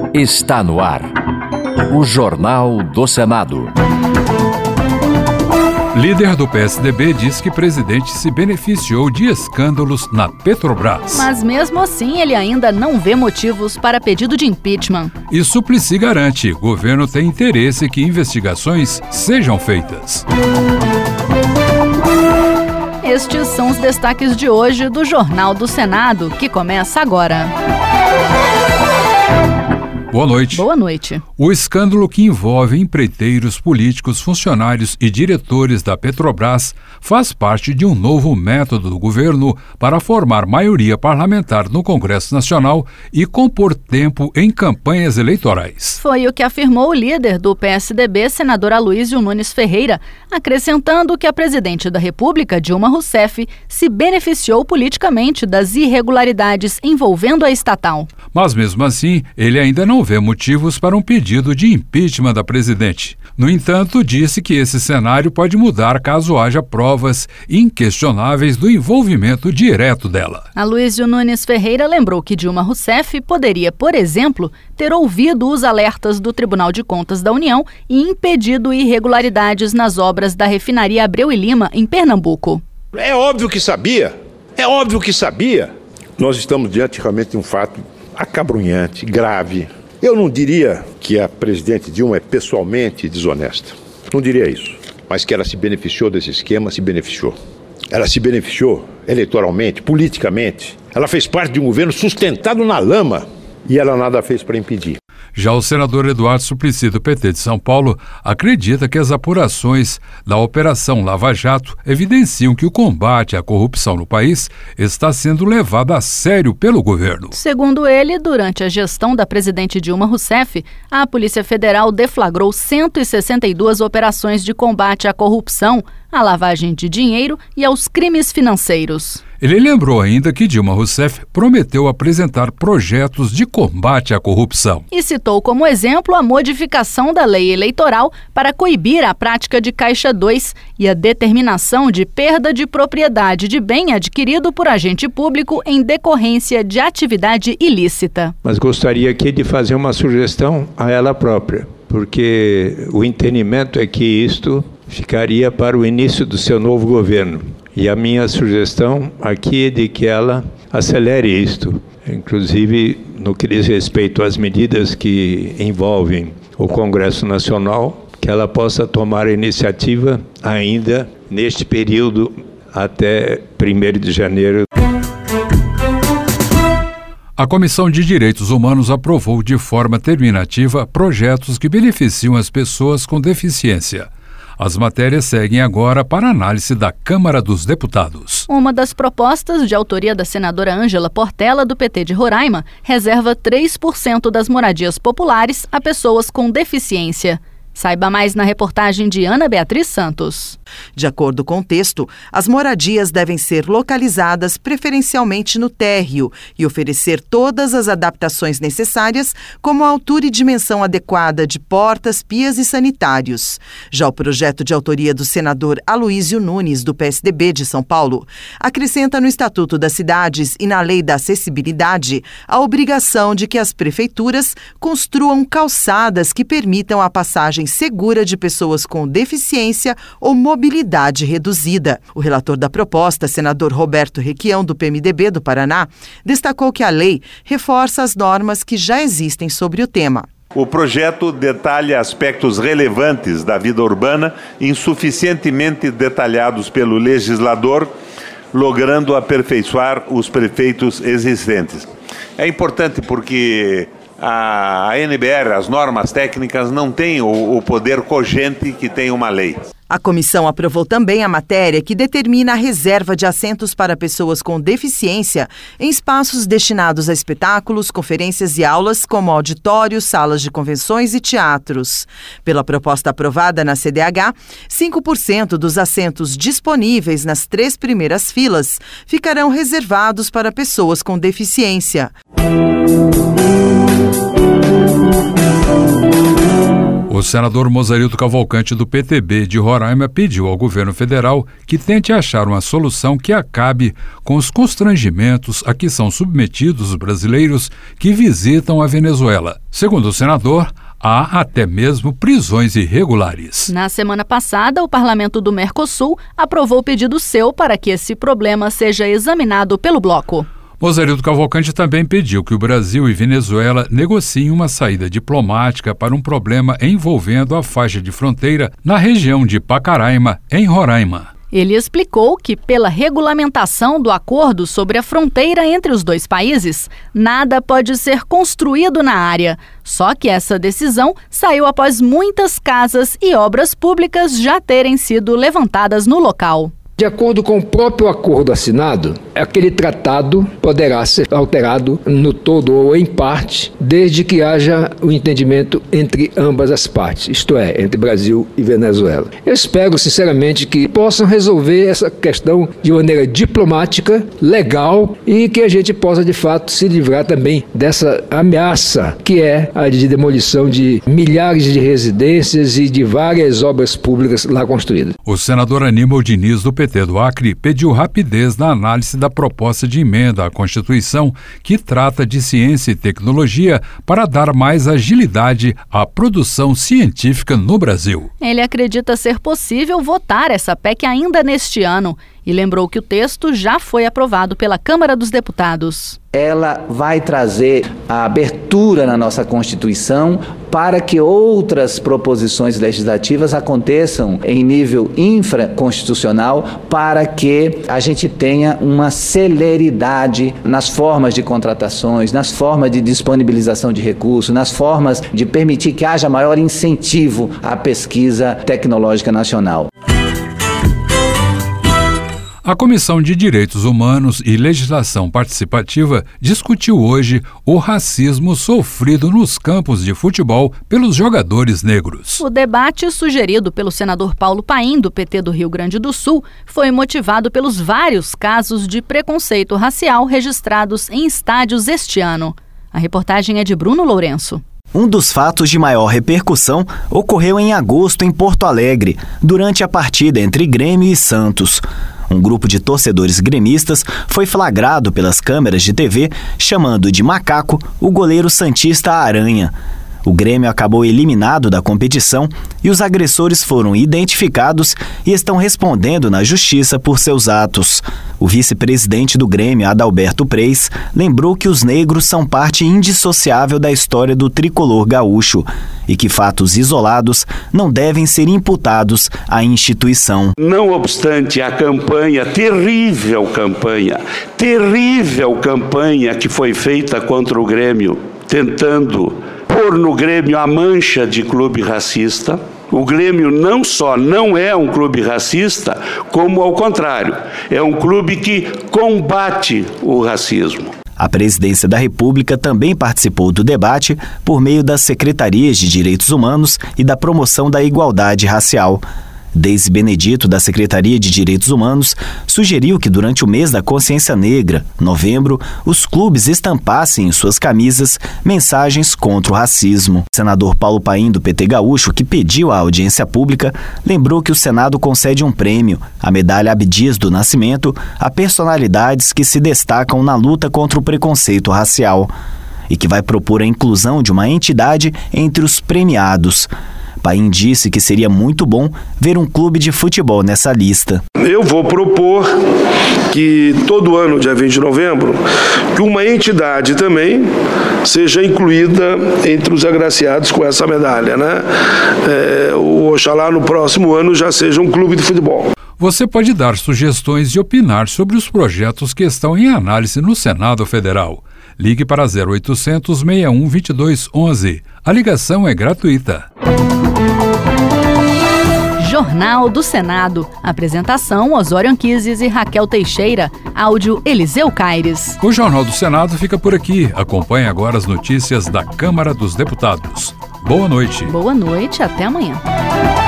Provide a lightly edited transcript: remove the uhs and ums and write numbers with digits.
Está no ar. O Jornal do Senado. Líder do PSDB diz que presidente se beneficiou de escândalos na Petrobras. Mas mesmo assim, ele ainda não vê motivos para pedido de impeachment. E Suplicy garante: governo tem interesse que investigações sejam feitas. Estes são os destaques de hoje do Jornal do Senado, que começa agora. Boa noite. Boa noite. O escândalo que envolve empreiteiros, políticos, funcionários e diretores da Petrobras faz parte de um novo método do governo para formar maioria parlamentar no Congresso Nacional e compor tempo em campanhas eleitorais. Foi o que afirmou o líder do PSDB, senador Aloysio Nunes Ferreira, acrescentando que a presidente da República, Dilma Rousseff, se beneficiou politicamente das irregularidades envolvendo a estatal. Mas mesmo assim, ele ainda não vê motivos para um pedido de impeachment da presidente. No entanto, disse que esse cenário pode mudar caso haja provas inquestionáveis do envolvimento direto dela. Aloysio Nunes Ferreira lembrou que Dilma Rousseff poderia, por exemplo, ter ouvido os alertas do Tribunal de Contas da União e impedido irregularidades nas obras da refinaria Abreu e Lima, em Pernambuco. É óbvio que sabia. Nós estamos diante realmente de um fato acabrunhante, grave. Eu não diria que a presidente Dilma é pessoalmente desonesta. Não diria isso. Mas que ela se beneficiou desse esquema, se beneficiou. Ela se beneficiou eleitoralmente, politicamente. Ela fez parte de um governo sustentado na lama e ela nada fez para impedir. Já o senador Eduardo Suplicy, do PT de São Paulo, acredita que as apurações da Operação Lava Jato evidenciam que o combate à corrupção no país está sendo levado a sério pelo governo. Segundo ele, durante a gestão da presidente Dilma Rousseff, a Polícia Federal deflagrou 162 operações de combate à corrupção, à lavagem de dinheiro e aos crimes financeiros. Ele lembrou ainda que Dilma Rousseff prometeu apresentar projetos de combate à corrupção. E citou como exemplo a modificação da lei eleitoral para coibir a prática de Caixa 2 e a determinação de perda de propriedade de bem adquirido por agente público em decorrência de atividade ilícita. Mas gostaria aqui de fazer uma sugestão a ela própria, porque o entendimento é que isto ficaria para o início do seu novo governo. E a minha sugestão aqui é de que ela acelere isto, inclusive no que diz respeito às medidas que envolvem o Congresso Nacional, que ela possa tomar a iniciativa ainda neste período até 1º de janeiro. A Comissão de Direitos Humanos aprovou de forma terminativa projetos que beneficiam as pessoas com deficiência. As matérias seguem agora para análise da Câmara dos Deputados. Uma das propostas, de autoria da senadora Ângela Portela, do PT de Roraima, reserva 3% das moradias populares a pessoas com deficiência. Saiba mais na reportagem de Ana Beatriz Santos. De acordo com o texto, as moradias devem ser localizadas preferencialmente no térreo e oferecer todas as adaptações necessárias, como a altura e dimensão adequada de portas, pias e sanitários. Já o projeto de autoria do senador Aloysio Nunes, do PSDB de São Paulo, acrescenta no Estatuto das Cidades e na Lei da Acessibilidade a obrigação de que as prefeituras construam calçadas que permitam a passagem segura de pessoas com deficiência ou mobilidade reduzida. O relator da proposta, senador Roberto Requião, do PMDB do Paraná, destacou que a lei reforça as normas que já existem sobre o tema. O projeto detalha aspectos relevantes da vida urbana, insuficientemente detalhados pelo legislador, logrando aperfeiçoar os preceitos existentes. É importante porque a NBR, as normas técnicas, não têm o poder cogente que tem uma lei. A comissão aprovou também a matéria que determina a reserva de assentos para pessoas com deficiência em espaços destinados a espetáculos, conferências e aulas, como auditórios, salas de convenções e teatros. Pela proposta aprovada na CDH, 5% dos assentos disponíveis nas 3 primeiras filas ficarão reservados para pessoas com deficiência. O senador Mozarildo Cavalcante, do PTB de Roraima, pediu ao governo federal que tente achar uma solução que acabe com os constrangimentos a que são submetidos os brasileiros que visitam a Venezuela. Segundo o senador, há até mesmo prisões irregulares. Na semana passada, o parlamento do Mercosul aprovou o pedido seu para que esse problema seja examinado pelo bloco. Mozarildo Cavalcante também pediu que o Brasil e Venezuela negociem uma saída diplomática para um problema envolvendo a faixa de fronteira na região de Pacaraima, em Roraima. Ele explicou que, pela regulamentação do acordo sobre a fronteira entre os dois países, nada pode ser construído na área. Só que essa decisão saiu após muitas casas e obras públicas já terem sido levantadas no local. De acordo com o próprio acordo assinado, aquele tratado poderá ser alterado no todo ou em parte, desde que haja o entendimento entre ambas as partes, isto é, entre Brasil e Venezuela. Eu espero, sinceramente, que possam resolver essa questão de maneira diplomática, legal, e que a gente possa, de fato, se livrar também dessa ameaça que é a de demolição de milhares de residências e de várias obras públicas lá construídas. O senador Aníbal Diniz, do PT do Acre, pediu rapidez na análise da proposta de emenda à Constituição que trata de ciência e tecnologia para dar mais agilidade à produção científica no Brasil. Ele acredita ser possível votar essa PEC ainda neste ano e lembrou que o texto já foi aprovado pela Câmara dos Deputados. Ela vai trazer a abertura na nossa Constituição para que outras proposições legislativas aconteçam em nível infraconstitucional, para que a gente tenha uma celeridade nas formas de contratações, nas formas de disponibilização de recursos, nas formas de permitir que haja maior incentivo à pesquisa tecnológica nacional. A Comissão de Direitos Humanos e Legislação Participativa discutiu hoje o racismo sofrido nos campos de futebol pelos jogadores negros. O debate, sugerido pelo senador Paulo Paim, do PT do Rio Grande do Sul, foi motivado pelos vários casos de preconceito racial registrados em estádios este ano. A reportagem é de Bruno Lourenço. Um dos fatos de maior repercussão ocorreu em agosto em Porto Alegre, durante a partida entre Grêmio e Santos. Um grupo de torcedores gremistas foi flagrado pelas câmeras de TV chamando de macaco o goleiro santista Aranha. O Grêmio acabou eliminado da competição e os agressores foram identificados e estão respondendo na justiça por seus atos. O vice-presidente do Grêmio, Adalberto Preis, lembrou que os negros são parte indissociável da história do tricolor gaúcho e que fatos isolados não devem ser imputados à instituição. Não obstante a terrível campanha que foi feita contra o Grêmio, tentando pôr no Grêmio a mancha de clube racista. O Grêmio não só não é um clube racista, como ao contrário, é um clube que combate o racismo. A Presidência da República também participou do debate por meio das Secretarias de Direitos Humanos e da Promoção da Igualdade Racial. Deise Benedito, da Secretaria de Direitos Humanos, sugeriu que durante o mês da Consciência Negra, novembro, os clubes estampassem em suas camisas mensagens contra o racismo. O senador Paulo Paim, do PT gaúcho, que pediu a audiência pública, lembrou que o Senado concede um prêmio, a medalha Abdias do Nascimento, a personalidades que se destacam na luta contra o preconceito racial e que vai propor a inclusão de uma entidade entre os premiados. Paim disse que seria muito bom ver um clube de futebol nessa lista. Eu vou propor que todo ano, dia 20 de novembro, que uma entidade também seja incluída entre os agraciados com essa medalha, né? Oxalá no próximo ano já seja um clube de futebol. Você pode dar sugestões e opinar sobre os projetos que estão em análise no Senado Federal. Ligue para 0800 61 22 11. A ligação é gratuita. Jornal do Senado. Apresentação: Osório Anquises e Raquel Teixeira. Áudio: Eliseu Caires. O Jornal do Senado fica por aqui. Acompanhe agora as notícias da Câmara dos Deputados. Boa noite. Boa noite, até amanhã.